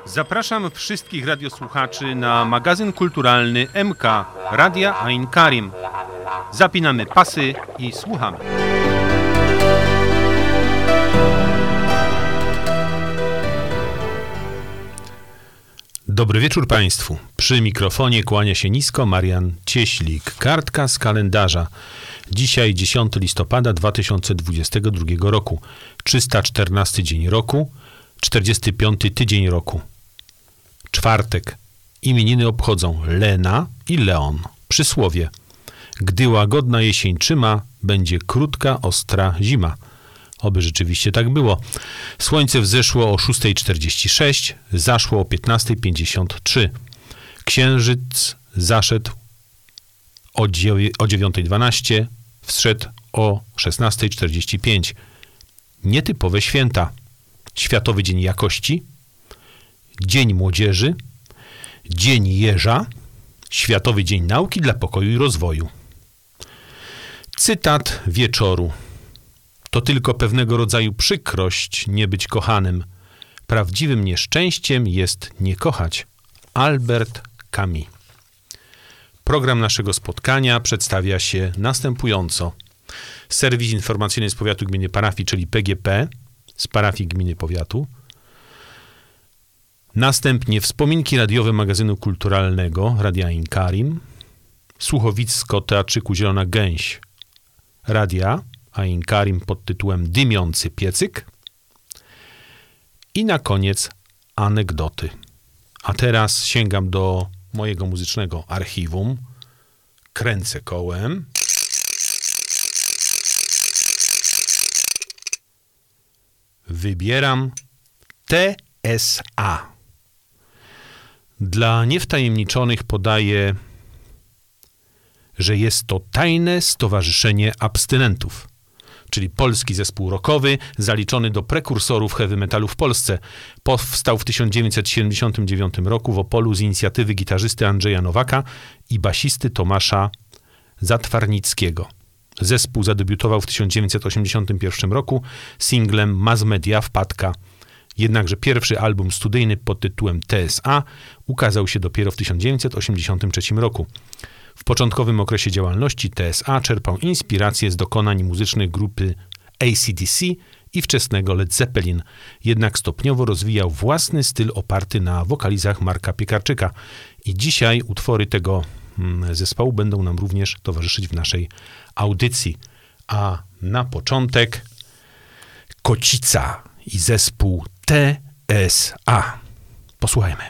Zapraszam wszystkich radiosłuchaczy na magazyn kulturalny MK Radia Ain Karim. Zapinamy pasy i słuchamy. Dobry wieczór Państwu. Przy mikrofonie kłania się nisko Marian Cieślik. Kartka z kalendarza. Dzisiaj 10 listopada 2022 roku. 314 dzień roku. 45 tydzień roku. Czwartek. Imieniny obchodzą Lena i Leon. Przysłowie. Gdy łagodna jesień trzyma, będzie krótka, ostra zima. Oby rzeczywiście tak było. Słońce wzeszło o 6:46, zaszło o 15:53. Księżyc zaszedł o 9:12, wzszedł o 16:45. Nietypowe święta. Światowy Dzień Jakości, Dzień Młodzieży, Dzień Jeża, Światowy Dzień Nauki dla Pokoju i Rozwoju. Cytat wieczoru. To tylko pewnego rodzaju przykrość nie być kochanym. Prawdziwym nieszczęściem jest nie kochać. Albert Camus. Program naszego spotkania przedstawia się następująco. Serwis informacyjny z powiatu gminy parafii, czyli PGP, z parafii gminy powiatu. Następnie wspominki radiowe magazynu kulturalnego Radia Ain Karim. Słuchowisko Teatrzyku Zielona Gęś Radia Ain Karim pod tytułem Dymiący piecyk. I na koniec anegdoty. A teraz sięgam do mojego muzycznego archiwum. Kręcę kołem. Wybieram TSA. Dla niewtajemniczonych podaję, że jest to Tajne Stowarzyszenie Abstynentów, czyli polski zespół rockowy zaliczony do prekursorów heavy metalu w Polsce. Powstał w 1979 roku w Opolu z inicjatywy gitarzysty Andrzeja Nowaka i basisty Tomasza Zatwarnickiego. Zespół zadebiutował w 1981 roku singlem Mass Media Wpadka. Jednakże pierwszy album studyjny pod tytułem TSA ukazał się dopiero w 1983 roku. W początkowym okresie działalności TSA czerpał inspiracje z dokonań muzycznych grupy AC/DC i wczesnego Led Zeppelin. Jednak stopniowo rozwijał własny styl oparty na wokalizach Marka Piekarczyka. I dzisiaj utwory tego zespołu będą nam również towarzyszyć w naszej audycji. A na początek Kocica i zespół TSA. Posłuchajmy.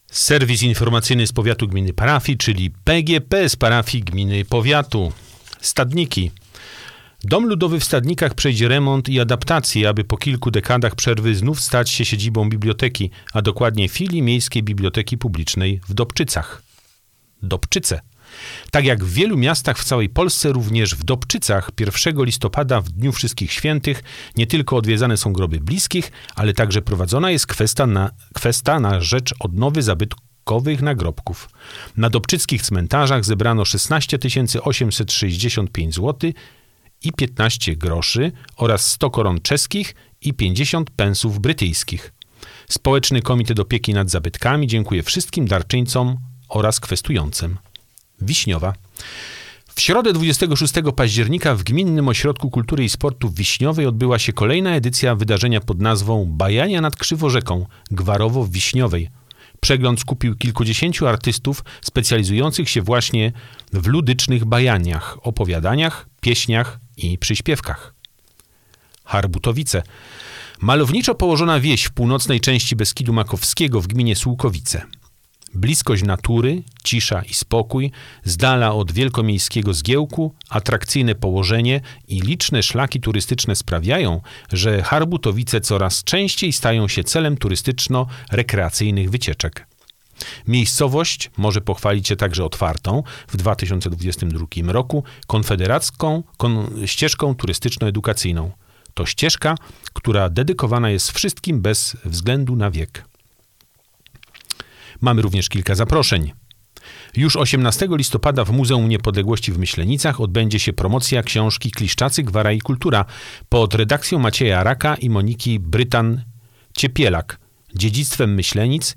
Serwis informacyjny z powiatu gminy parafii, czyli PGP z parafii gminy powiatu. Stadniki. Dom Ludowy w Stadnikach przejdzie remont i adaptację, aby po kilku dekadach przerwy znów stać się siedzibą biblioteki, a dokładnie filii Miejskiej Biblioteki Publicznej w Dobczycach. Dobczyce. Tak jak w wielu miastach w całej Polsce, również w Dobczycach 1 listopada w Dniu Wszystkich Świętych nie tylko odwiedzane są groby bliskich, ale także prowadzona jest kwesta na rzecz odnowy zabytkowych nagrobków. Na dobczyckich cmentarzach zebrano 16 865 zł i 15 groszy oraz 100 koron czeskich i 50 pensów brytyjskich. Społeczny Komitet Opieki nad Zabytkami dziękuję wszystkim darczyńcom oraz kwestującym. Wiśniowa. W środę 26 października w Gminnym Ośrodku Kultury i Sportu w Wiśniowej odbyła się kolejna edycja wydarzenia pod nazwą Bajania nad Krzyworzeką, Gwarowo w Wiśniowej. Przegląd skupił kilkudziesięciu artystów specjalizujących się właśnie w ludycznych bajaniach, opowiadaniach, pieśniach i przyśpiewkach. Harbutowice. Malowniczo położona wieś w północnej części Beskidu Makowskiego w gminie Sułkowice. Bliskość natury, cisza i spokój, z dala od wielkomiejskiego zgiełku, atrakcyjne położenie i liczne szlaki turystyczne sprawiają, że Harbutowice coraz częściej stają się celem turystyczno-rekreacyjnych wycieczek. Miejscowość może pochwalić się także otwartą w 2022 roku konfederacką ścieżką turystyczno-edukacyjną. To ścieżka, która dedykowana jest wszystkim bez względu na wiek. Mamy również kilka zaproszeń. Już 18 listopada w Muzeum Niepodległości w Myślenicach odbędzie się promocja książki Kliszczacy, Gwara i Kultura pod redakcją Macieja Raka i Moniki Brytan-Ciepielak. Dziedzictwem Myślenic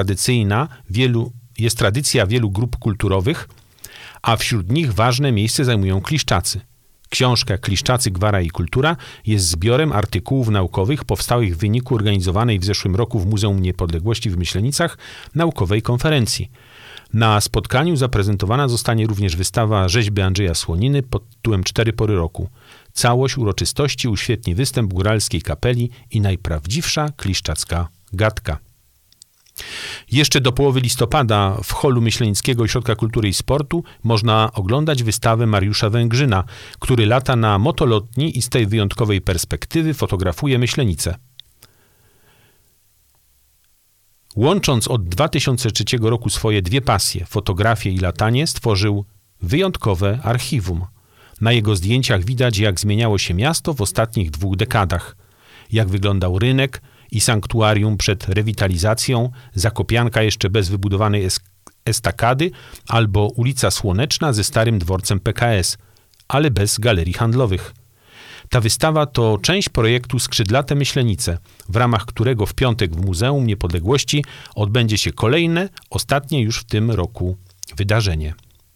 jest tradycja wielu grup kulturowych, a wśród nich ważne miejsce zajmują Kliszczacy. Książka Kliszczacy, Gwara i Kultura jest zbiorem artykułów naukowych powstałych w wyniku organizowanej w zeszłym roku w Muzeum Niepodległości w Myślenicach naukowej konferencji. Na spotkaniu zaprezentowana zostanie również wystawa rzeźby Andrzeja Słoniny pod tytułem 4 pory roku. Całość uroczystości uświetni występ góralskiej kapeli i najprawdziwsza kliszczacka gadka. Jeszcze do połowy listopada w holu Myślenickiego Ośrodka Kultury i Sportu można oglądać wystawę Mariusza Węgrzyna, który lata na motolotni i z tej wyjątkowej perspektywy fotografuje Myślenice. Łącząc od 2003 roku swoje dwie pasje, fotografię i latanie, stworzył wyjątkowe archiwum. Na jego zdjęciach widać, jak zmieniało się miasto w ostatnich 2 dekadach. Jak wyglądał rynek i sanktuarium przed rewitalizacją, Zakopianka jeszcze bez wybudowanej estakady albo ulica Słoneczna ze starym dworcem PKS, ale bez galerii handlowych. Ta wystawa to część projektu Skrzydlate Myślenice, w ramach którego w piątek w Muzeum Niepodległości odbędzie się kolejne, ostatnie już w tym roku wydarzenie.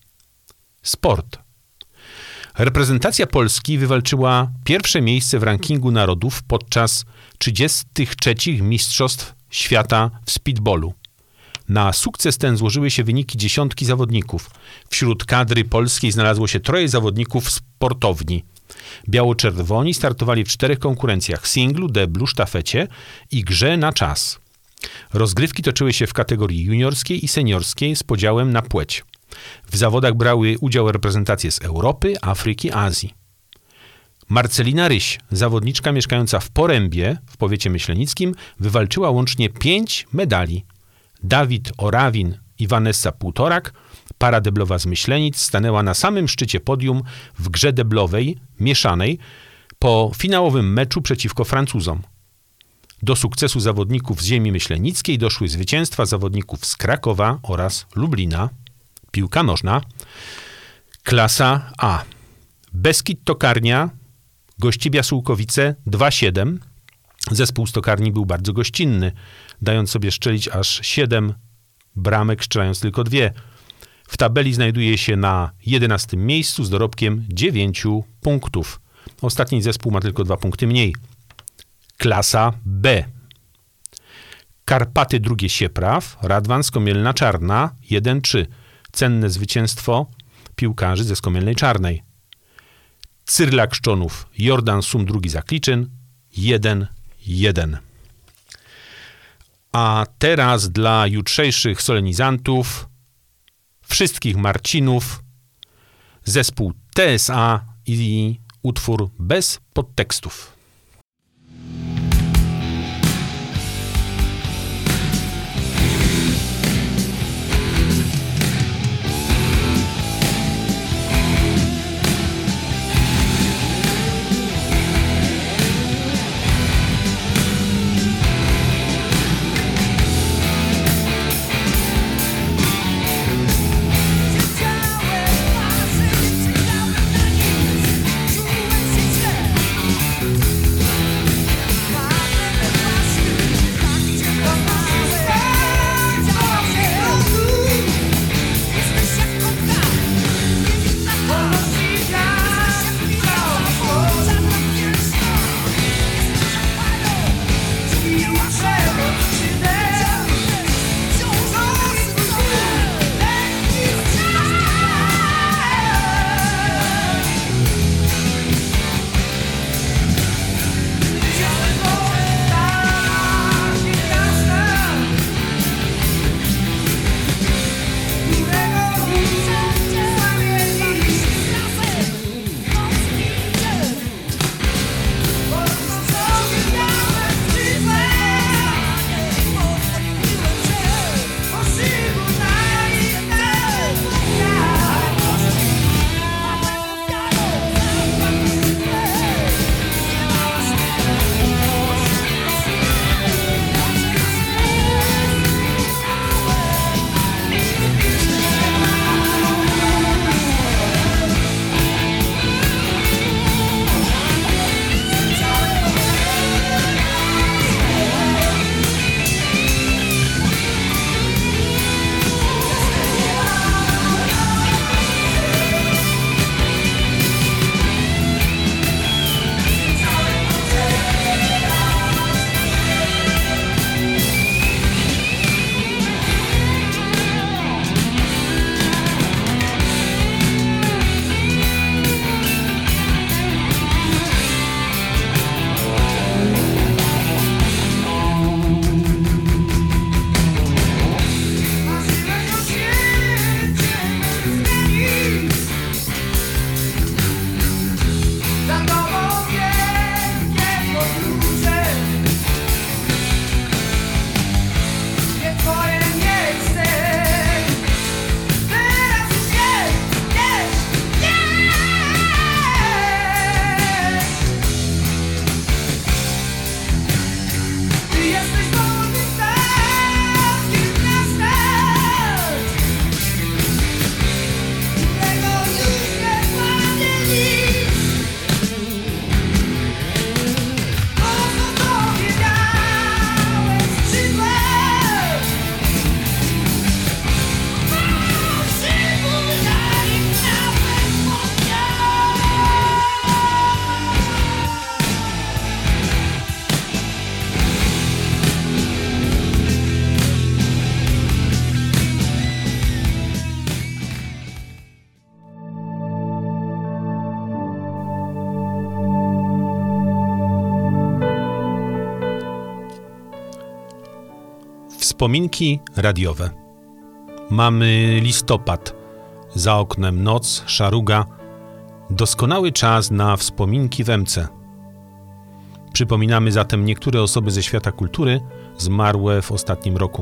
Sport. Reprezentacja Polski wywalczyła pierwsze miejsce w rankingu narodów podczas 33. Mistrzostw Świata w speedballu. Na sukces ten złożyły się wyniki dziesiątki zawodników. Wśród kadry polskiej znalazło się 3 zawodników sportowni. Biało-czerwoni startowali w 4 konkurencjach: singlu, deblu, sztafecie i grze na czas. Rozgrywki toczyły się w kategorii juniorskiej i seniorskiej z podziałem na płeć. W zawodach brały udział reprezentacje z Europy, Afryki, Azji. Marcelina Ryś, zawodniczka mieszkająca w Porębie w powiecie myślenickim, wywalczyła łącznie 5 medali. Dawid Orawin i Vanessa Półtorak, para deblowa z Myślenic, stanęła na samym szczycie podium w grze deblowej mieszanej po finałowym meczu przeciwko Francuzom. Do sukcesu zawodników z ziemi myślenickiej doszły zwycięstwa zawodników z Krakowa oraz Lublina. Piłka nożna. Klasa A. Beskid Tokarnia, Gościbia Sułkowice 2-7. Zespół z Tokarni był bardzo gościnny, dając sobie strzelić aż 7 bramek, strzelając tylko 2. W tabeli znajduje się na 11. miejscu z dorobkiem 9 punktów. Ostatni zespół ma tylko 2 punkty mniej. Klasa B. Karpaty II Siepraw, Radwan Skomielna Czarna 1-3. Cenne zwycięstwo piłkarzy ze Skomielnej Czarnej. Cyrla Krzczonów, Jordan Sum II Zakliczyn 1-1. A teraz dla jutrzejszych solenizantów, wszystkich Marcinów, zespół TSA i utwór bez podtekstów. Wspominki radiowe. Mamy listopad, za oknem noc, szaruga, doskonały czas na wspominki w MC. Przypominamy zatem niektóre osoby ze świata kultury zmarłe w ostatnim roku.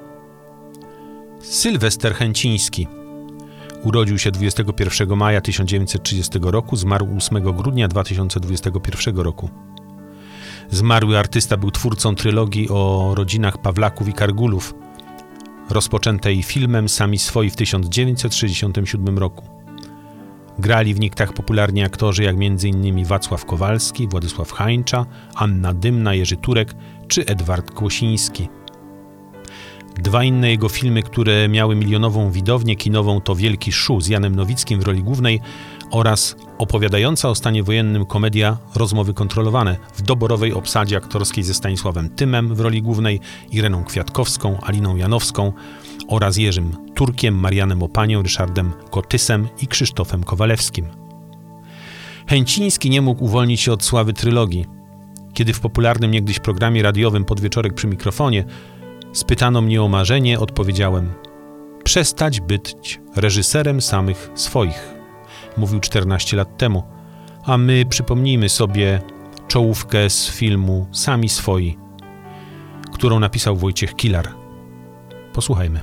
Sylwester Chęciński urodził się 21 maja 1930 roku, zmarł 8 grudnia 2021 roku. Zmarły artysta był twórcą trylogii o rodzinach Pawlaków i Kargulów, rozpoczętej filmem Sami swoi w 1967 roku. Grali w nich tak popularni aktorzy jak m.in. Wacław Kowalski, Władysław Hańcza, Anna Dymna, Jerzy Turek czy Edward Kłosiński. Dwa inne jego filmy, które miały milionową widownię kinową, to Wielki Szu z Janem Nowickim w roli głównej oraz opowiadająca o stanie wojennym komedia Rozmowy kontrolowane w doborowej obsadzie aktorskiej ze Stanisławem Tymem w roli głównej, Ireną Kwiatkowską, Aliną Janowską oraz Jerzym Turkiem, Marianem Opanią, Ryszardem Kotysem i Krzysztofem Kowalewskim. Chęciński nie mógł uwolnić się od sławy trylogii. Kiedy w popularnym niegdyś programie radiowym Podwieczorek przy mikrofonie Spytano mnie o marzenie, odpowiedziałem: przestać być reżyserem samych swoich. Mówił 14 lat temu, a my przypomnijmy sobie czołówkę z filmu Sami swoi, którą napisał Wojciech Kilar. Posłuchajmy.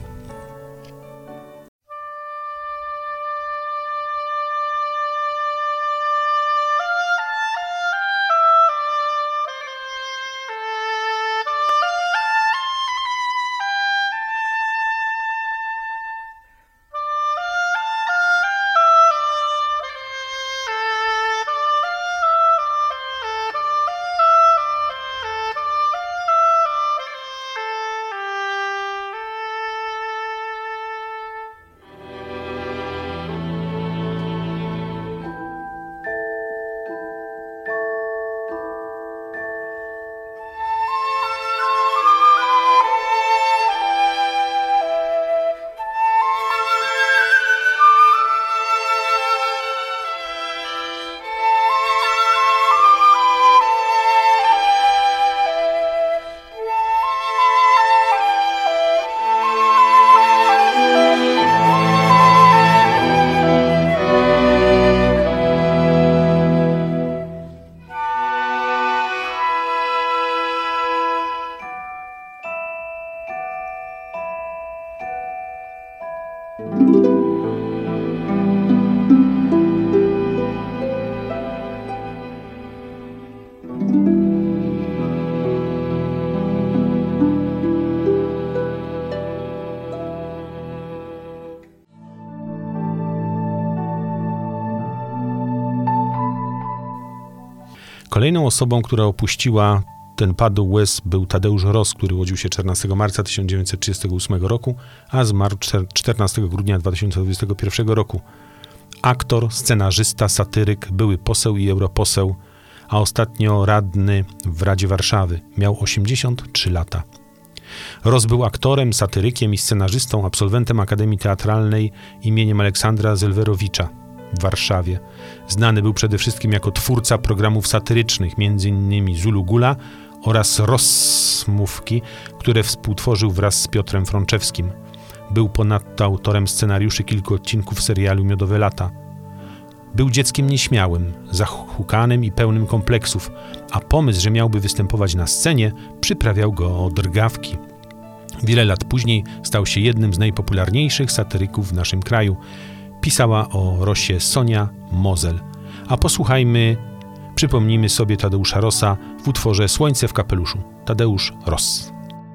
Kolejną osobą, która opuściła ten padł łez, był Tadeusz Ross, który urodził się 14 marca 1938 roku, a zmarł 14 grudnia 2021 roku. Aktor, scenarzysta, satyryk, były poseł i europoseł, a ostatnio radny w Radzie Warszawy. Miał 83 lata. Ross był aktorem, satyrykiem i scenarzystą, absolwentem Akademii Teatralnej imieniem Aleksandra Zelwerowicza w Warszawie. Znany był przede wszystkim jako twórca programów satyrycznych, m.in. Zulu Gula oraz Rossmówki, które współtworzył wraz z Piotrem Frączewskim. Był ponadto autorem scenariuszy kilku odcinków serialu Miodowe lata. Był dzieckiem nieśmiałym, zahukanym i pełnym kompleksów, a pomysł, że miałby występować na scenie, przyprawiał go o drgawki. Wiele lat później stał się jednym z najpopularniejszych satyryków w naszym kraju. Pisała o Rossie Sonia Mozel. A posłuchajmy, przypomnijmy sobie Tadeusza Rossa w utworze Słońce w kapeluszu. Tadeusz Ross.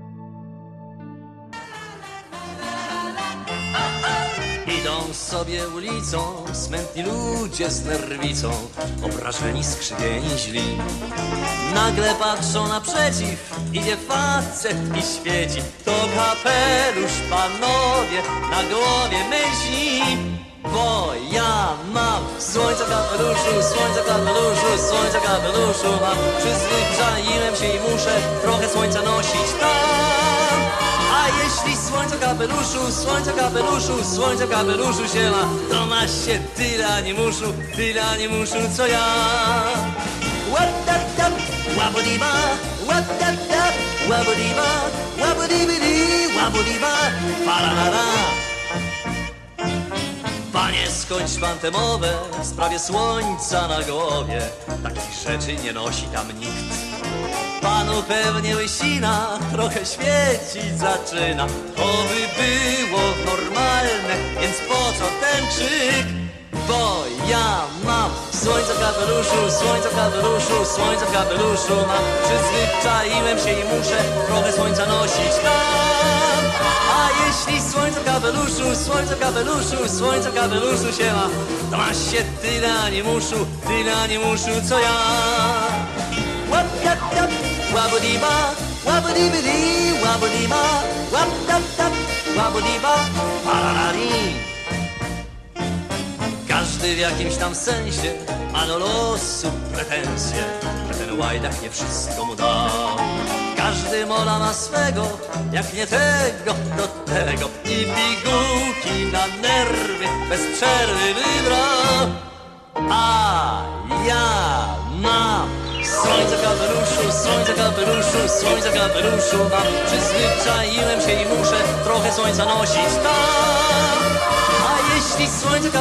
Idą sobie ulicą smętni ludzie z nerwicą, obrażeni, skrzywieni, źli. Nagle patrzą naprzeciw, idzie facet i świeci. To kapelusz, panowie, na głowie myśli. Bo ja mam słońce w kapeluszu, słońce w kapeluszu, słońce w kapeluszu mam. Przyzwyczaiłem się i muszę trochę słońca nosić tam. A jeśli słońce w kapeluszu, słońce w kapeluszu, słońce w kapeluszu się ma, to ma się tyle animuszu, co ja. Ładadab, łabudiba, ładadab, łabudiba, łabudibidi, łabudiba, pararara. Panie, skończ pan tę mowę w sprawie słońca na głowie. Takich rzeczy nie nosi tam nikt. Panu pewnie łysina trochę świecić zaczyna. To by było normalne, więc po co ten krzyk? Bo ja mam słońce w kapeluszu, słońce w kapeluszu, słońce w kapeluszu mam. Przyzwyczaiłem się i muszę trochę słońca nosić tam. A jeśli słońce w kapeluszu, słońce w kapeluszu, słońce w kapeluszu się ma, to ma się tyle animuszu, co ja. Łap-tap-tap, łabudiba, łabudibidi, łabudiba, łap-tap-tap, łabudiba, pararari. Każdy w jakimś tam sensie ma do losu pretensje, że ten łajdak nie wszystko mu dał. Każdy mola ma swego, jak nie tego, do tego. I pigułki na nerwy bez przerwy wybrał. A ja mam Słońce kapeluszu, słońce kapeluszu mam. Przyzwyczaiłem się i muszę trochę słońca nosić tam. A jeśli słońce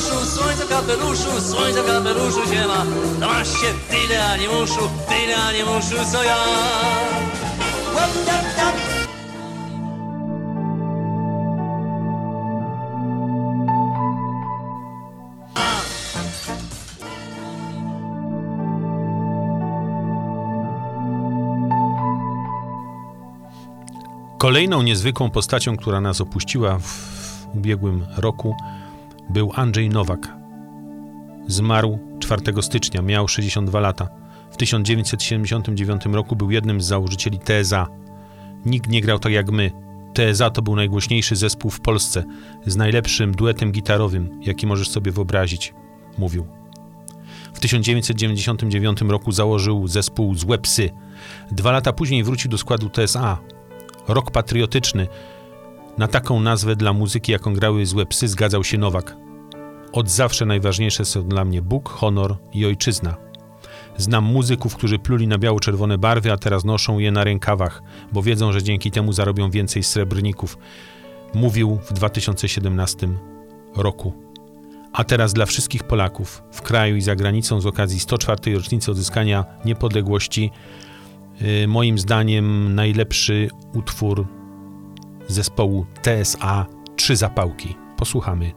kapeluszu się ma, to masz się tyle animuszu, co ja. Kolejną niezwykłą postacią, która nas opuściła w ubiegłym roku, był Andrzej Nowak. Zmarł 4 stycznia, miał 62 lata. W 1979 roku był jednym z założycieli TSA. Nikt nie grał tak jak my. TSA to był najgłośniejszy zespół w Polsce, z najlepszym duetem gitarowym, jaki możesz sobie wyobrazić, mówił. W 1999 roku założył zespół Złe Psy. 2 lata później wrócił do składu TSA. Rok patriotyczny. Na taką nazwę dla muzyki, jaką grały Złe Psy, zgadzał się Nowak. Od zawsze najważniejsze są dla mnie Bóg, honor i ojczyzna. Znam muzyków, którzy pluli na biało-czerwone barwy, a teraz noszą je na rękawach, bo wiedzą, że dzięki temu zarobią więcej srebrników. Mówił w 2017 roku. A teraz dla wszystkich Polaków w kraju i za granicą z okazji 104. rocznicy odzyskania niepodległości, moim zdaniem najlepszy utwór zespołu TSA 3 zapałki. Posłuchamy.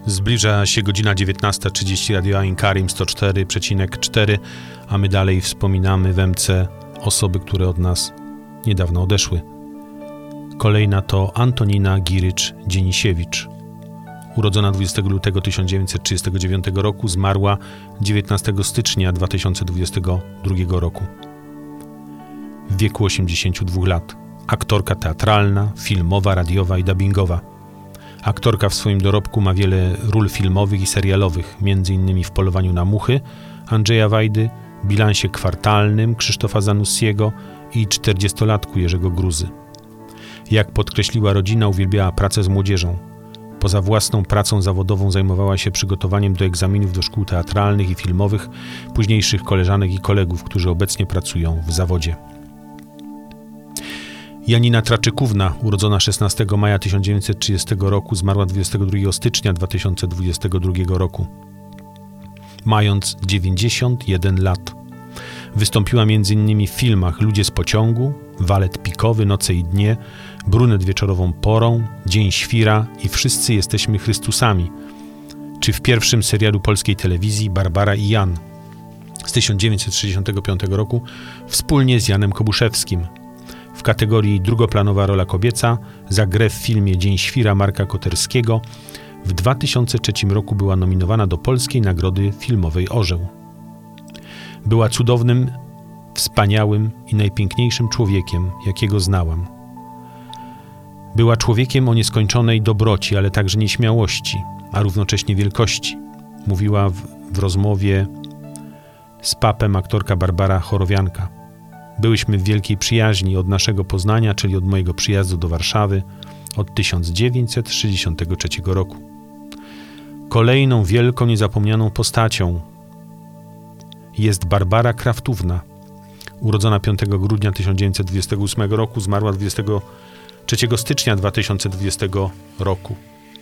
Zbliża się godzina 19:30, Radio Ain Karim 104,4, a my dalej wspominamy w MC osoby, które od nas niedawno odeszły. Kolejna to Antonina Girycz-Dzienisiewicz. Urodzona 20 lutego 1939 roku, zmarła 19 stycznia 2022 roku. W wieku 82 lat. Aktorka teatralna, filmowa, radiowa i dubbingowa. Aktorka w swoim dorobku ma wiele ról filmowych i serialowych, m.in. w Polowaniu na muchy Andrzeja Wajdy, Bilansie kwartalnym Krzysztofa Zanussiego i 40-latku Jerzego Gruzy. Jak podkreśliła rodzina, uwielbiała pracę z młodzieżą. Poza własną pracą zawodową zajmowała się przygotowaniem do egzaminów do szkół teatralnych i filmowych późniejszych koleżanek i kolegów, którzy obecnie pracują w zawodzie. Janina Traczykówna, urodzona 16 maja 1930 roku, zmarła 22 stycznia 2022 roku, mając 91 lat. Wystąpiła m.in. w filmach Ludzie z pociągu, Walet pikowy, Noce i dnie, Brunet wieczorową porą, Dzień świra i Wszyscy jesteśmy Chrystusami, czy w pierwszym serialu polskiej telewizji Barbara i Jan z 1965 roku wspólnie z Janem Kobuszewskim. W kategorii drugoplanowa rola kobieca za grę w filmie Dzień świra Marka Koterskiego w 2003 roku była nominowana do Polskiej Nagrody Filmowej Orzeł. Była cudownym, wspaniałym i najpiękniejszym człowiekiem, jakiego znałam. Była człowiekiem o nieskończonej dobroci, ale także nieśmiałości, a równocześnie wielkości. Mówiła w rozmowie z papem aktorka Barbara Chorowianka. Byłyśmy w wielkiej przyjaźni od naszego poznania, czyli od mojego przyjazdu do Warszawy od 1963 roku. Kolejną wielką, niezapomnianą postacią jest Barbara Kraftówna. Urodzona 5 grudnia 1928 roku, zmarła 23 stycznia 2020 roku.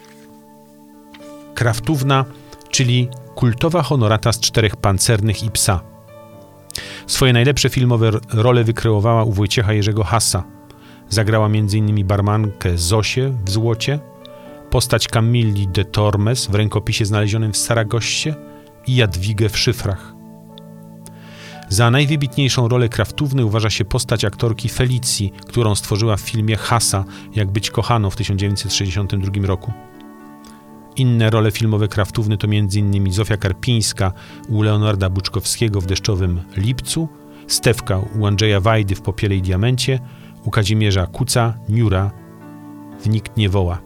Kraftówna, czyli kultowa honorata z 4 pancernych i psa. Swoje najlepsze filmowe role wykreowała u Wojciecha Jerzego Hasa. Zagrała m.in. barmankę Zosię w Złocie, postać Camilli de Tormes w Rękopisie znalezionym w Saragossie i Jadwigę w Szyfrach. Za najwybitniejszą rolę Kraftówny uważa się postać aktorki Felicji, którą stworzyła w filmie Hasa, Jak być kochaną w 1962 roku. Inne role filmowe Kraftówny to m.in. Zofia Karpińska u Leonarda Buczkowskiego w Deszczowym lipcu, Stefka u Andrzeja Wajdy w Popiele i diamencie, u Kazimierza Kuca Niura w Nikt nie woła.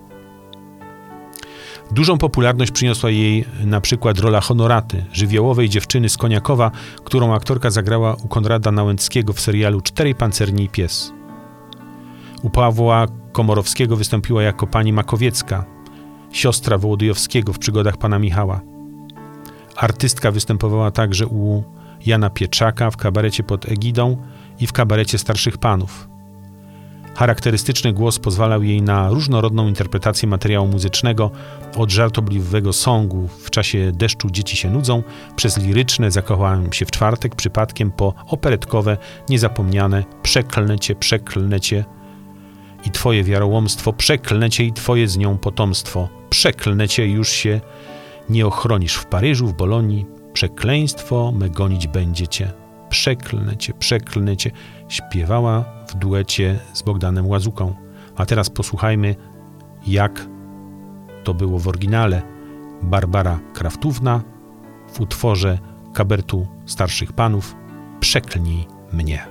Dużą popularność przyniosła jej na przykład rola Honoraty, żywiołowej dziewczyny z Koniakowa, którą aktorka zagrała u Konrada Nałęckiego w serialu 4 pancerni i pies. U Pawła Komorowskiego wystąpiła jako pani Makowiecka, siostra Wołodyjowskiego w Przygodach pana Michała. Artystka występowała także u Jana Pieczaka w Kabarecie pod egidą i w Kabarecie starszych panów. Charakterystyczny głos pozwalał jej na różnorodną interpretację materiału muzycznego, od żartobliwego songu W czasie deszczu dzieci się nudzą, przez liryczne Zakochałem się w czwartek przypadkiem, po operetkowe, niezapomniane Przeklnę cię i twoje wiarołomstwo, przeklnę cię i twoje z nią potomstwo, przeklnę cię, już się nie ochronisz w Paryżu, w Bolonii, przekleństwo me gonić będzie cię, przeklnę cię, śpiewała w duecie z Bogdanem Łazuką. A teraz posłuchajmy, jak to było w oryginale. Barbara Kraftówna w utworze Kabaretu starszych panów Przeklnij mnie.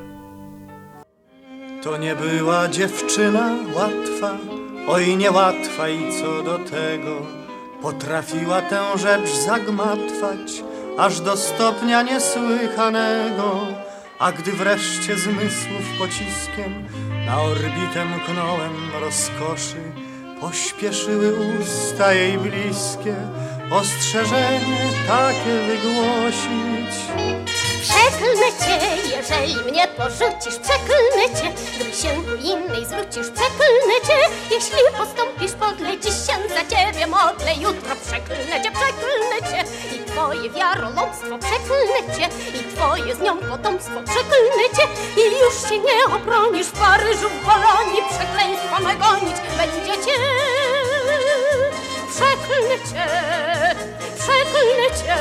To nie była dziewczyna łatwa, oj niełatwa i co do tego potrafiła tę rzecz zagmatwać aż do stopnia niesłychanego. A gdy wreszcie zmysłów pociskiem na orbitę mknąłem rozkoszy, pośpieszyły usta jej bliskie ostrzeżenie takie wygłosić. Przeklnę cię, jeżeli mnie porzucisz, przeklnę cię, gdy się do innej zwrócisz, przeklnę cię, jeśli postąpisz podle, dziś się za ciebie modlę, jutro przeklnę cię i twoje wiarolomstwo, przeklnę cię i twoje z nią potomstwo, przeklnę cię i już się nie obronisz w Paryżu, w Bolonii, przekleństwa me gonić będzie cię. Przeklnę cię, przeklnę cię.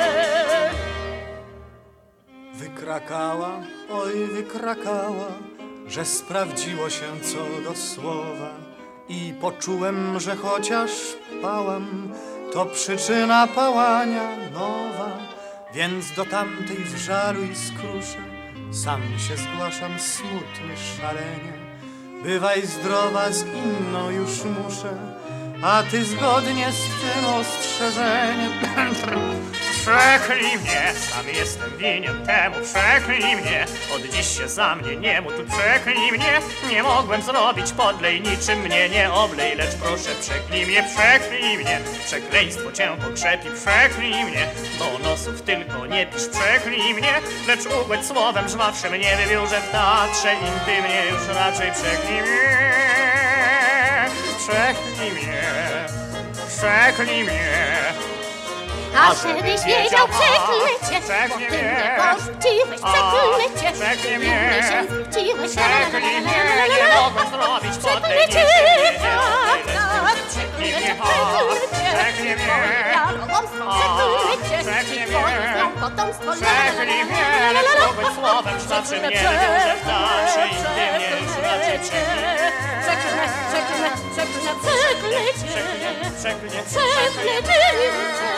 Wykrakała, oj wykrakała, że sprawdziło się co do słowa i poczułem, że chociaż pałam, to przyczyna pałania nowa, więc do tamtej w żaru i skrusze sam się zgłaszam smutnie, szalenie. Bywaj zdrowa, z inną już muszę, a ty zgodnie z tym ostrzeżeniem. Przeklnij mnie, sam jestem winien temu, przeklnij mnie. Od dziś się za mnie nie módl, przeklnij mnie. Nie mogłem zrobić podlej, niczym mnie nie oblej, lecz proszę przeklnij mnie, przeklnij mnie. Przekleństwo cię pokrzepi, przeklnij mnie. Do nosów tylko nie pisz, przeklnij mnie, lecz ugłeć słowem żwawszym nie wybiórze w teatrze intymnie już raczej przeklnij mnie. Przeklnij mnie, przeklnij mnie. A żebyś wiedział, przeklnę cię, bo ty mnie porzuciłeś, przeklnę cię. Przeklnij Inny mnie, się zwróciłeś, przeklnij mnie, nie mogłem zrobić podlej, cię, niczym mnie tak, nie tak, przeklnij przeklnę mnie, cię, przeklnę cię. przeklnij mnie, Twoje jarobomstwo, przeklnę cię. I twoje znowu potomstwo, przeklnij mnie, lecz ugłeć słowem żwawszym nie wybiórze w teatrze intymnie już raczej przeklnij mnie. Przeklnę, przeklnę, przeklnę, przeklnę cię. Przeklnij, Przeklnę cię, przeklnę cię.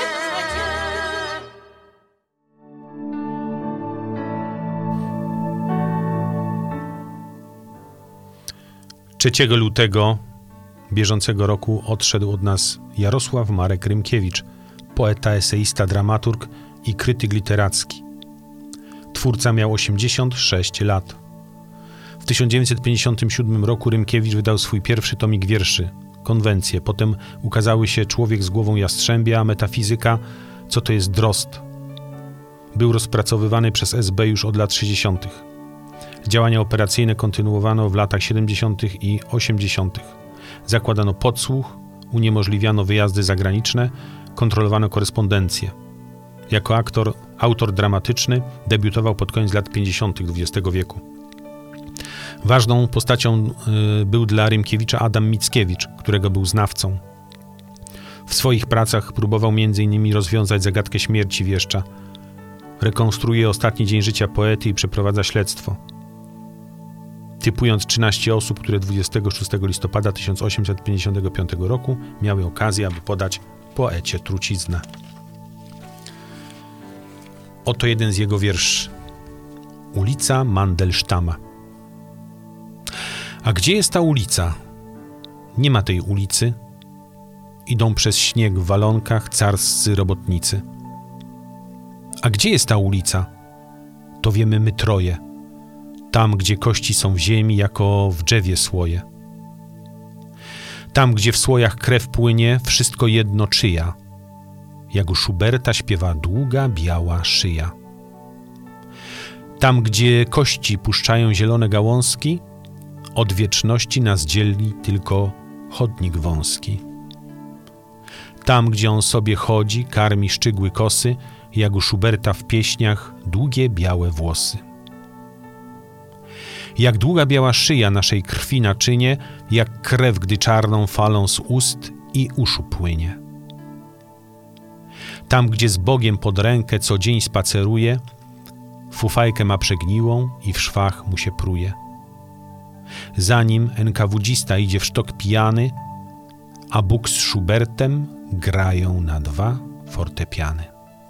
3 lutego bieżącego roku odszedł od nas Jarosław Marek Rymkiewicz, poeta, eseista, dramaturg i krytyk literacki. Twórca miał 86 lat. W 1957 roku Rymkiewicz wydał swój pierwszy tomik wierszy, Konwencje. Potem ukazały się Człowiek z głową jastrzębia, Metafizyka, co to jest drozd. Był rozpracowywany przez SB już od lat 60. Działania operacyjne kontynuowano w latach 70. i 80. Zakładano podsłuch, uniemożliwiano wyjazdy zagraniczne, kontrolowano korespondencję. Jako autor dramatyczny debiutował pod koniec lat 50. XX wieku. Ważną postacią był dla Rymkiewicza Adam Mickiewicz, którego był znawcą. W swoich pracach próbował m.in. rozwiązać zagadkę śmierci wieszcza. Rekonstruuje ostatni dzień życia poety i przeprowadza śledztwo. Typując 13 osób, które 26 listopada 1855 roku miały okazję, aby podać poecie truciznę. Oto jeden z jego wierszy. Ulica Mandelsztama. A gdzie jest ta ulica? Nie ma tej ulicy. Idą przez śnieg w walonkach carscy robotnicy. A gdzie jest ta ulica? To wiemy my troje. Tam, gdzie kości są w ziemi, jako w drzewie słoje. Tam, gdzie w słojach krew płynie, wszystko jedno czyja. Jak u Schuberta śpiewa długa, biała szyja. Tam, gdzie kości puszczają zielone gałązki, od wieczności nas dzieli tylko chodnik wąski. Tam, gdzie on sobie chodzi, karmi szczygły kosy, jak u Schuberta w pieśniach długie, białe włosy. Jak długa biała szyja naszej krwi naczynie, jak krew, gdy czarną falą z ust i uszu płynie. Tam, gdzie z Bogiem pod rękę co dzień spaceruje, fufajkę ma przegniłą i w szwach mu się pruje. Za nim NKWdzista idzie w sztok pijany, a Bóg z Schubertem grają na 2 fortepiany.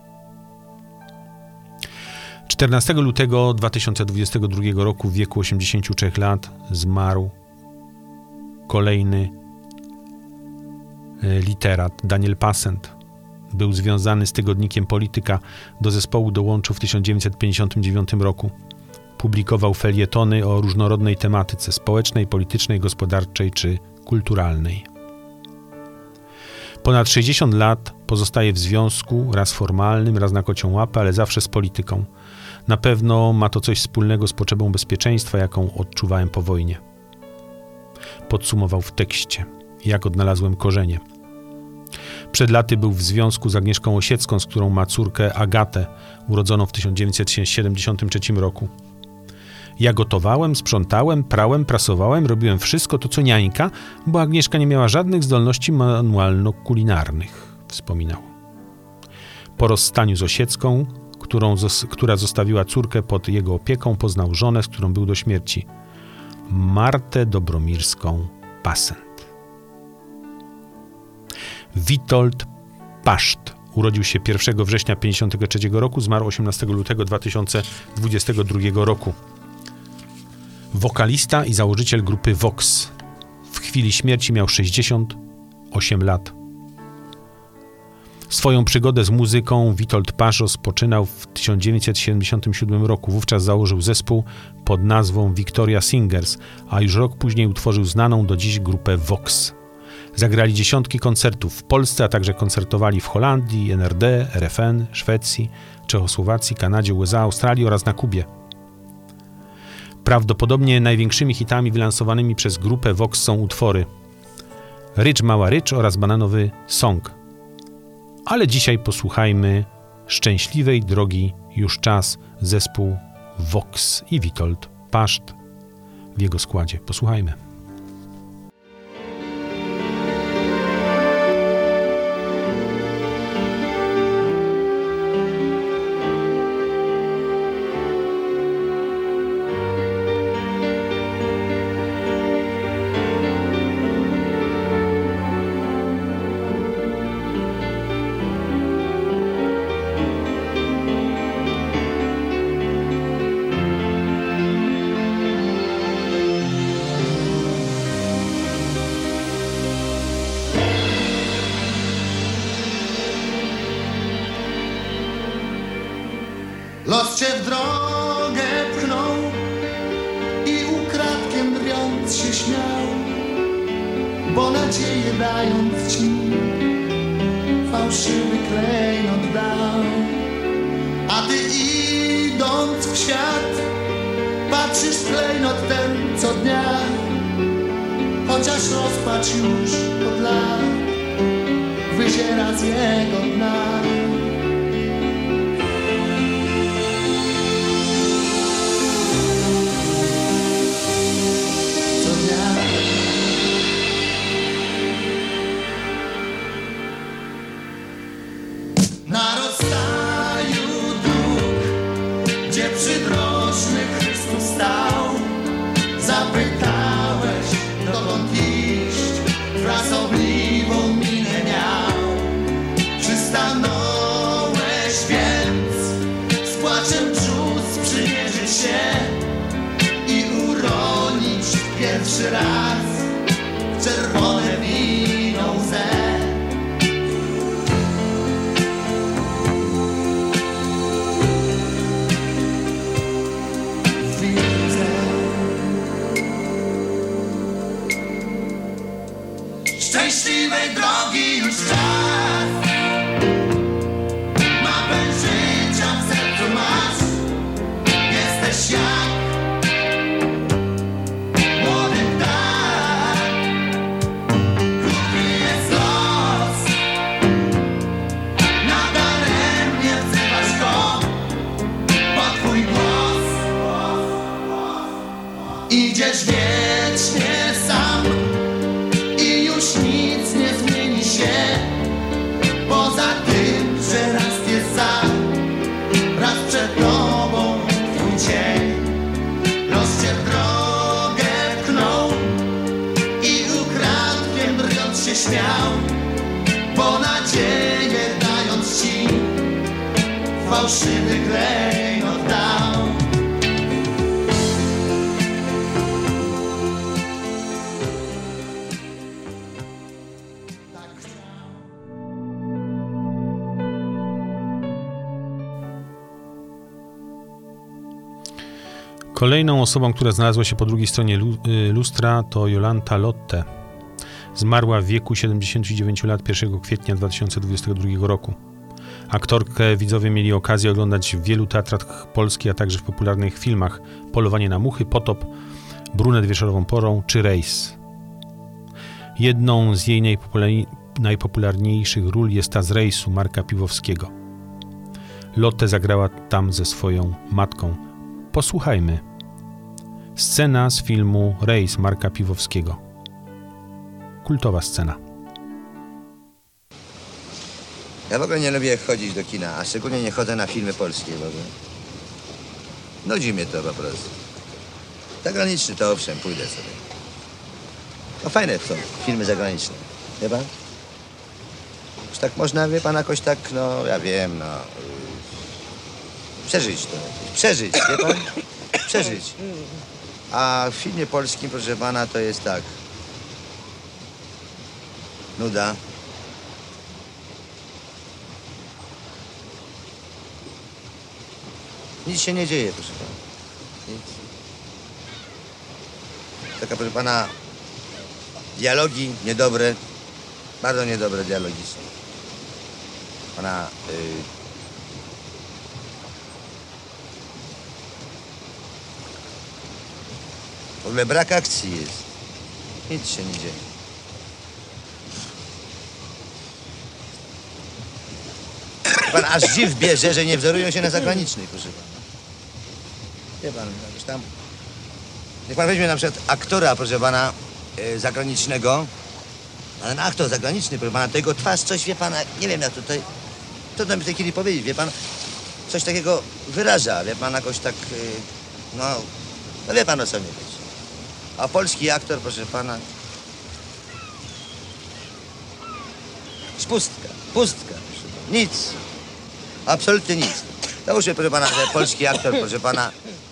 14 lutego 2022 roku w wieku 83 lat zmarł kolejny literat, Daniel Passent. Był związany z tygodnikiem Polityka, do zespołu dołączył w 1959 roku. Publikował felietony o różnorodnej tematyce społecznej, politycznej, gospodarczej czy kulturalnej. Ponad 60 lat pozostaje w związku, raz formalnym, raz na kocią łapę, ale zawsze z polityką. Na pewno ma to coś wspólnego z potrzebą bezpieczeństwa, jaką odczuwałem po wojnie. Podsumował w tekście, jak odnalazłem korzenie. Przed laty był w związku z Agnieszką Osiecką, z którą ma córkę Agatę, urodzoną w 1973 roku. Ja gotowałem, sprzątałem, prałem, prasowałem, robiłem wszystko to, co niańka, bo Agnieszka nie miała żadnych zdolności manualno-kulinarnych. wspominał. Po rozstaniu z Osiecką, która zostawiła córkę pod jego opieką, poznał żonę, z którą był do śmierci, Martę Dobromirską Passent. Witold Paszt urodził się 1 września 1953 roku, zmarł 18 lutego 2022 roku. Wokalista i założyciel grupy Vox. W chwili śmierci miał 68 lat. Swoją przygodę z muzyką Witold Paszt rozpoczynał w 1977 roku. Wówczas założył zespół pod nazwą Victoria Singers, a już rok później utworzył znaną do dziś grupę Vox. Zagrali dziesiątki koncertów w Polsce, a także koncertowali w Holandii, NRD, RFN, Szwecji, Czechosłowacji, Kanadzie, USA, Australii oraz na Kubie. Prawdopodobnie największymi hitami wylansowanymi przez grupę Vox są utwory Rycz Mała Rycz oraz Bananowy Song. Ale dzisiaj posłuchajmy Szczęśliwej drogi już czas, zespół Vox i Witold Paszt w jego składzie. Posłuchajmy. Los cię w drogę pchnął i ukradkiem drwiąc się śmiał, bo nadzieję dając ci fałszywy klejnot dał. A ty idąc w świat patrzysz w klejnot ten co dnia, chociaż rozpacz już od lat wyziera z jego dna. Na rozstaju dróg, gdzie przydrożny Chrystus stał, zapytałeś, dokąd iść, frasobliwą minę miał. Przystanąłeś więc, z płaczem brzuch sprzymierzyć się i uronić pierwszy raz w czerwone wino łzę. Szczęśliwej drogi już czas, mapę życia w sercu masz. Jesteś jak młody ptak, krótki jest los, nadaremnie wzywasz go po twój głos. Idziesz wiecznie sam i już nic nie zmieni się, poza tym, że raz jest za, raz przed tobą twój cień. Los cię w drogę pchnął i ukradkiem drwiąc się śmiał, bo nadzieję dając ci fałszywy klejnot dał. Kolejną osobą, która znalazła się po drugiej stronie lustra, to Jolanta Lotte. Zmarła w wieku 79 lat 1 kwietnia 2022 roku. Aktorkę widzowie mieli okazję oglądać w wielu teatrach polskich, a także w popularnych filmach Polowanie na muchy, Potop, Brunet wieczorową porą czy Rejs. Jedną z jej najpopularniejszych ról jest ta z Rejsu Marka Piwowskiego. Lotte zagrała tam ze swoją matką. Posłuchajmy. Scena z filmu Rejs Marka Piwowskiego. Kultowa scena. Ja w ogóle nie lubię chodzić do kina, a szczególnie nie chodzę na filmy polskie w ogóle. Nudzi mnie to po prostu. Zagraniczny to owszem, pójdę sobie. No fajne są filmy zagraniczne, wie pan? Już tak można, wie pan, jakoś tak, no ja wiem, no... Przeżyć to, przeżyć, wie pan? Przeżyć. A w filmie polskim, proszę pana, to jest tak. Nuda. Nic się nie dzieje, proszę pana. Nic. Taka, proszę pana, dialogi niedobre, bardzo niedobre dialogi są. Pana... W ogóle brak akcji jest. Nic się nie dzieje. Pan aż dziw bierze, że nie wzorują się na zagranicznych, proszę pana. Wie pan, jakoś tam... Niech pan weźmie na przykład aktora, proszę pana, zagranicznego. A ten aktor zagraniczny, proszę pana, to jego twarz coś, wie pana, nie wiem jak tutaj... Trudno mi w tej chwili powiedzieć, wie pan, coś takiego wyraża, wie pan, jakoś tak, no wie pan o co mi chodzi. A polski aktor, proszę pana... Pustka, pustka, proszę pana. Nic. Absolutnie nic. Załóżmy, proszę pana, że polski aktor, proszę pana...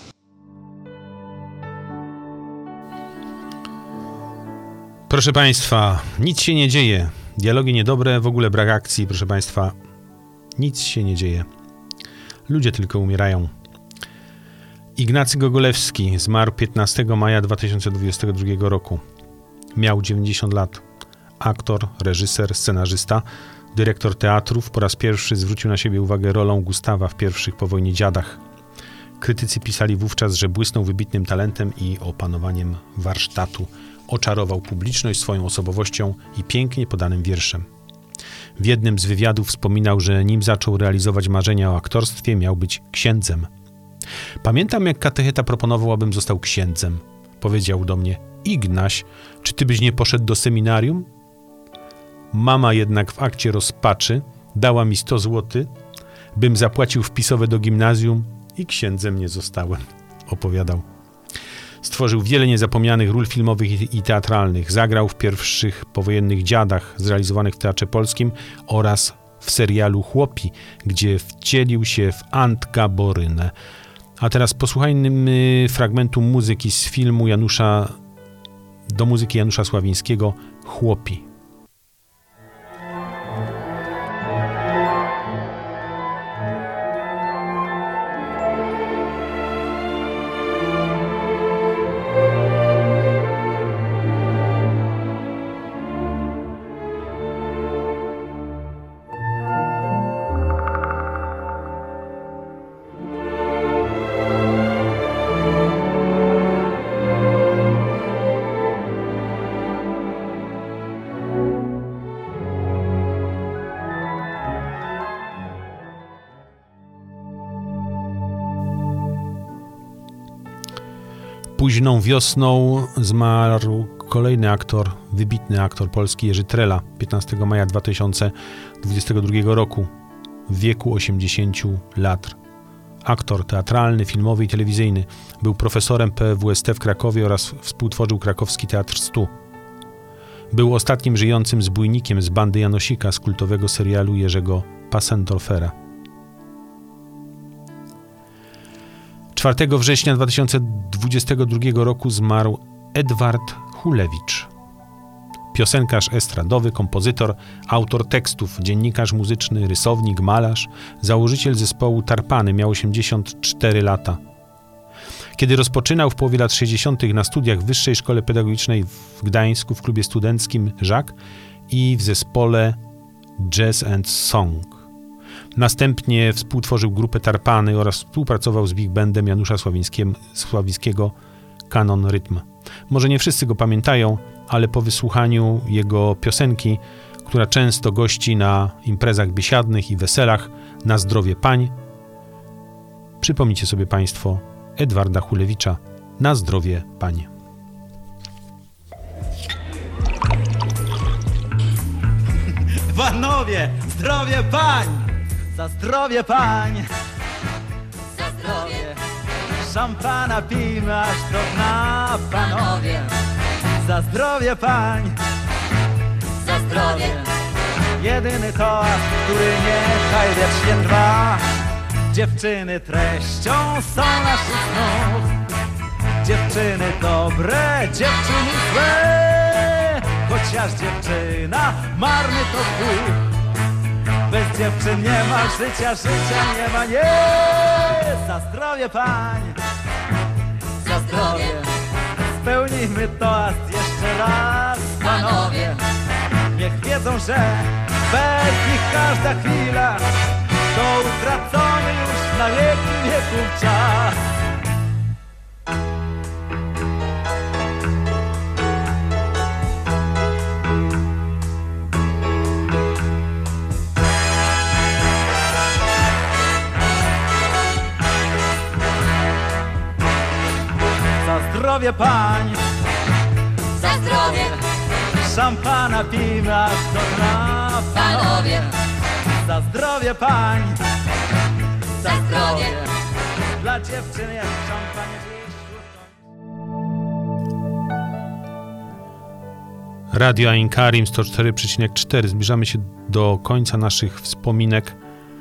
Proszę państwa, nic się nie dzieje. Dialogi niedobre, w ogóle brak akcji, proszę państwa. Nic się nie dzieje. Ludzie tylko umierają. Ignacy Gogolewski zmarł 15 maja 2022 roku. Miał 90 lat. Aktor, reżyser, scenarzysta, dyrektor teatrów, po raz pierwszy zwrócił na siebie uwagę rolą Gustawa w pierwszych po wojnie Dziadach. Krytycy pisali wówczas, że błysnął wybitnym talentem i opanowaniem warsztatu. Oczarował publiczność swoją osobowością i pięknie podanym wierszem. W jednym z wywiadów wspominał, że nim zaczął realizować marzenia o aktorstwie, miał być księdzem. Pamiętam, jak katecheta proponował, abym został księdzem. Powiedział do mnie: Ignaś, czy ty byś nie poszedł do seminarium? Mama jednak w akcie rozpaczy dała mi 100 zł, bym zapłacił wpisowe do gimnazjum i księdzem nie zostałem, opowiadał. Stworzył wiele niezapomnianych ról filmowych i teatralnych. Zagrał w pierwszych powojennych Dziadach zrealizowanych w Teatrze Polskim oraz w serialu Chłopi, gdzie wcielił się w Antka Borynę. A teraz posłuchajmy fragmentu muzyki z filmu do muzyki Janusza Sławińskiego Chłopi. Późną wiosną zmarł kolejny aktor, wybitny aktor polski Jerzy Trela, 15 maja 2022 roku, w wieku 80 lat. Aktor teatralny, filmowy i telewizyjny. Był profesorem PWST w Krakowie oraz współtworzył Krakowski Teatr Stu. Był ostatnim żyjącym zbójnikiem z bandy Janosika z kultowego serialu Jerzego Passendorfera. 4 września 2022 roku zmarł Edward Hulewicz. Piosenkarz estradowy, kompozytor, autor tekstów, dziennikarz muzyczny, rysownik, malarz, założyciel zespołu Tarpany, miał 84 lata. Kiedy rozpoczynał w połowie lat 60. na studiach w Wyższej Szkole Pedagogicznej w Gdańsku w klubie studenckim Żak i w zespole Jazz and Song. Następnie współtworzył grupę Tarpany oraz współpracował z big bandem Janusza Sławińskiego Kanon Rytm. Może nie wszyscy go pamiętają, ale po wysłuchaniu jego piosenki, która często gości na imprezach biesiadnych i weselach Na zdrowie pań, przypomnijcie sobie państwo Edwarda Hulewicza Na zdrowie pań. Panowie, zdrowie pań! Za zdrowie pań! Za zdrowie, Szampana pijmy aż do dna, panowie! Za zdrowie pań! za zdrowie, Jedyny toast, który niechaj wiecznie trwa. Dziewczyny treścią są naszych snów. Dziewczyny dobre, dziewczyny złe. Chociaż dziewczyna marny to chuj. Bez dziewczyn nie ma życia, życia nie ma, nie. Za zdrowie pań, za zdrowie, spełnijmy toast jeszcze raz, panowie. Niech wiedzą, że bez nich każda chwila to utracony już na wieki wieków czas. Za zdrowie pań, za zdrowie, szampana pijmy aż do dna, panowie, Za zdrowie pań, za zdrowie, dla dziewczyn jest szampanie dziś. Radio Ain Karim 104,4. Zbliżamy się do końca naszych wspominek.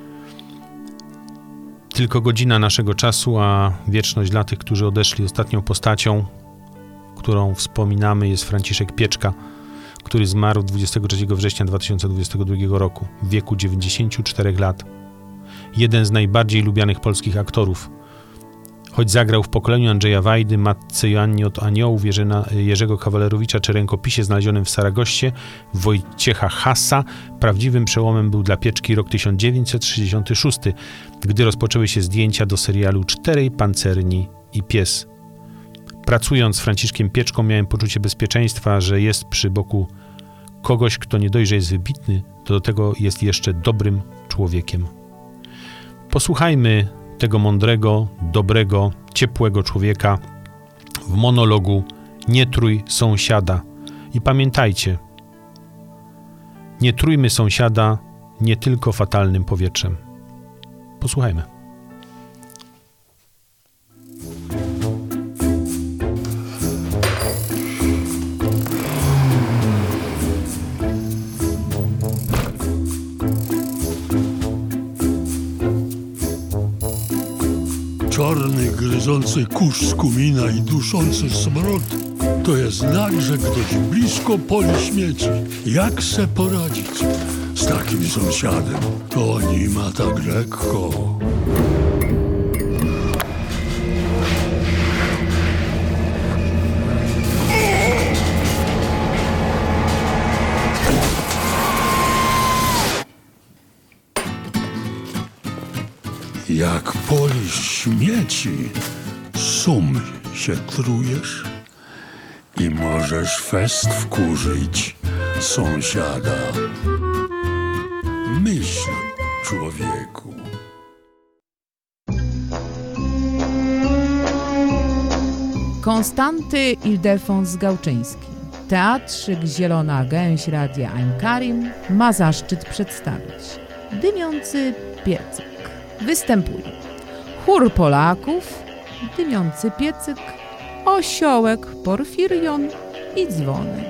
Tylko godzina naszego czasu, a wieczność dla tych, którzy odeszli. Ostatnią postacią, którą wspominamy, jest Franciszek Pieczka, który zmarł 23 września 2022 roku w wieku 94 lat. Jeden z najbardziej lubianych polskich aktorów. Choć zagrał w Pokoleniu Andrzeja Wajdy, Matce Joannie od Aniołów, Jerzego Kawalerowicza czy Rękopisie znalezionym w Saragoście, Wojciecha Hassa, prawdziwym przełomem był dla Pieczki rok 1966, gdy rozpoczęły się zdjęcia do serialu Czterej pancerni i pies. Pracując z Franciszkiem Pieczką miałem poczucie bezpieczeństwa, że jest przy boku kogoś, kto nie dość, że jest wybitny, to do tego jest jeszcze dobrym człowiekiem. Posłuchajmy tego mądrego, dobrego, ciepłego człowieka w monologu Nie trój sąsiada. I pamiętajcie, nie trójmy sąsiada nie tylko fatalnym powietrzem. Posłuchajmy. Czarny, gryzący kurz z kumina i duszący smród to jest znak, że ktoś blisko poli śmieci. Jak se poradzić z takim sąsiadem? To nie ma tak lekko. Jak polisz śmieci, sum się trujesz i możesz fest wkurzyć sąsiada. Myśl, człowieku. Konstanty Ildefons Gałczyński, Teatrzyk Zielona Gęś Radia Ain Karim ma zaszczyt przedstawić Dymiący piecyk. Występują chór Polaków, Dymiący piecyk, Osiołek, Porfirion i dzwony.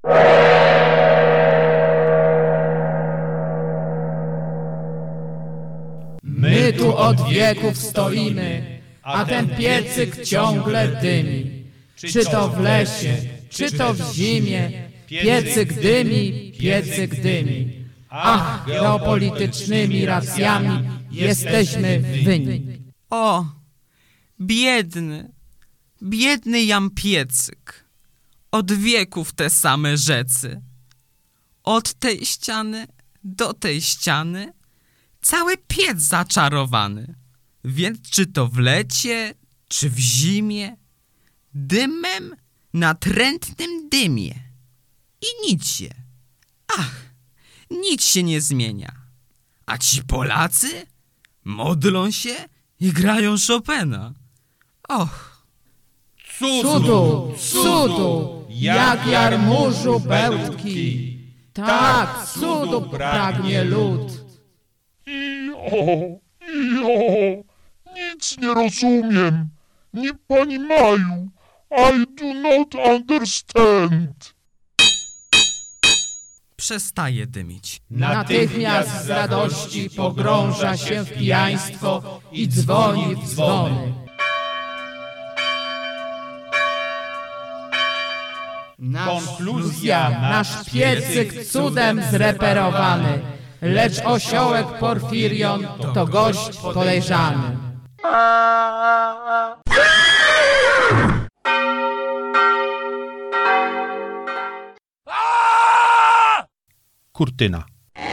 My tu od wieków stoimy, a ten piecyk ciągle dymi. Czy to w lesie, czy to w zimie, piecyk dymi, piecyk dymi. Ach, geopolitycznymi racjami jesteśmy winni. O, biedny jam piecyk, od wieków te same rzecy. Od tej ściany do tej ściany, cały piec zaczarowany. Więc czy to w lecie, czy w zimie, dymem natrętnym dymie. I nic się nie zmienia. A ci Polacy modlą się i grają Chopina. Och! Cudu, jak jarmużu bełtki, Tak, cudu pragnie lud. Nic nie rozumiem. Nie, pani Maju, I do not understand. Przestaje dymić. Natychmiast z radości pogrąża się w pijaństwo i dzwoni w dzwony. Konkluzja, nasz piecyk cudem zreperowany, lecz osiołek Porfirion to gość podejrzany. Kurtyna.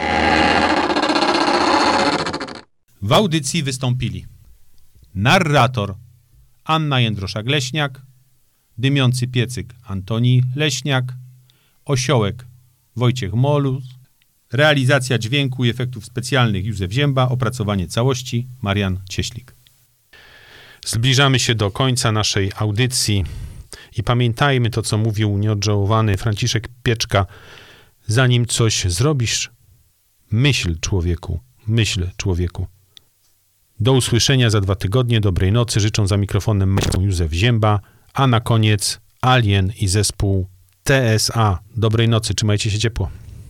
W audycji wystąpili narrator Anna Jędroszak-Leśniak, dymiący piecyk Antoni Leśniak, osiołek Wojciech Molus, realizacja dźwięku i efektów specjalnych Józef Zięba, opracowanie całości Marian Cieślik. Zbliżamy się do końca naszej audycji i pamiętajmy to, co mówił nieodżałowany Franciszek Pieczka. Zanim coś zrobisz, myśl człowieku, myśl człowieku. Do usłyszenia za 2 tygodnie. Dobrej nocy. Życzą za mikrofonem Józef Zięba, a na koniec Alien i zespół TSA. Dobrej nocy, trzymajcie się ciepło.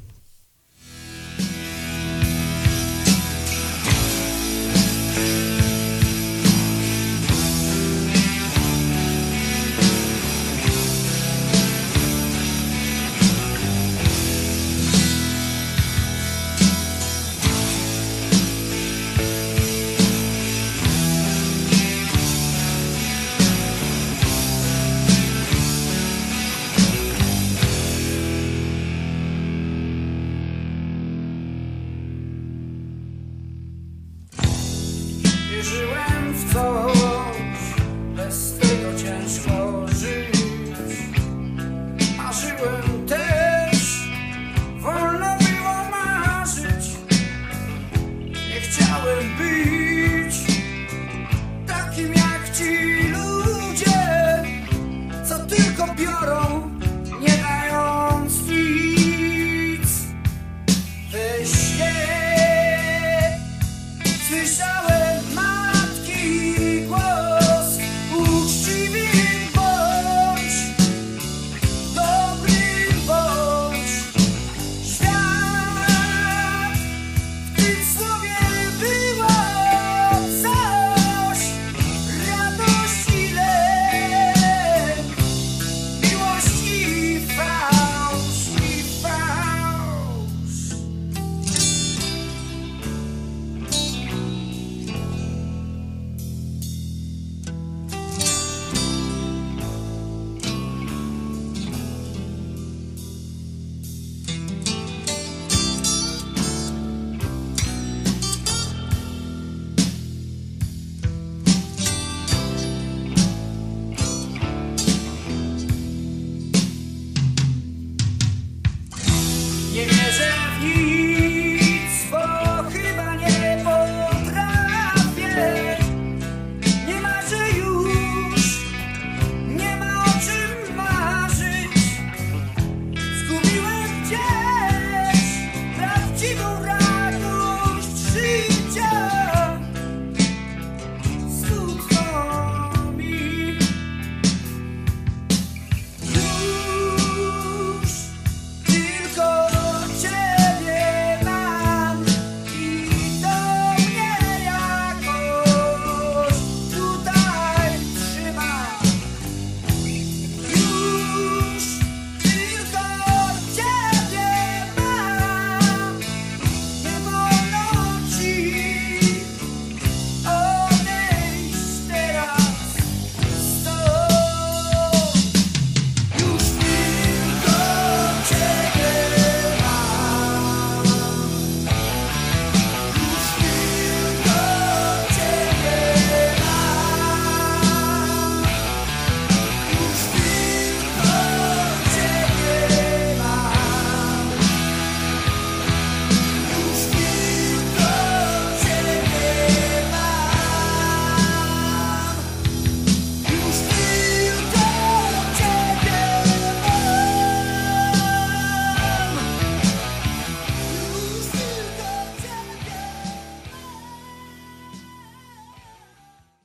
Wierzyłem w coś, bez tego ciężko żyć. Marzyłem też, wolno było marzyć. Nie chciałem być takim jak ci ludzie, co tylko biorą, nie dając nic. We śnie słyszałem matki głos, uczciwy bądź, dobry bądź. Świat, w tym słowie było coś, radość i lęk, miłość i fałsz, i fałsz. Nie wierzę w nic.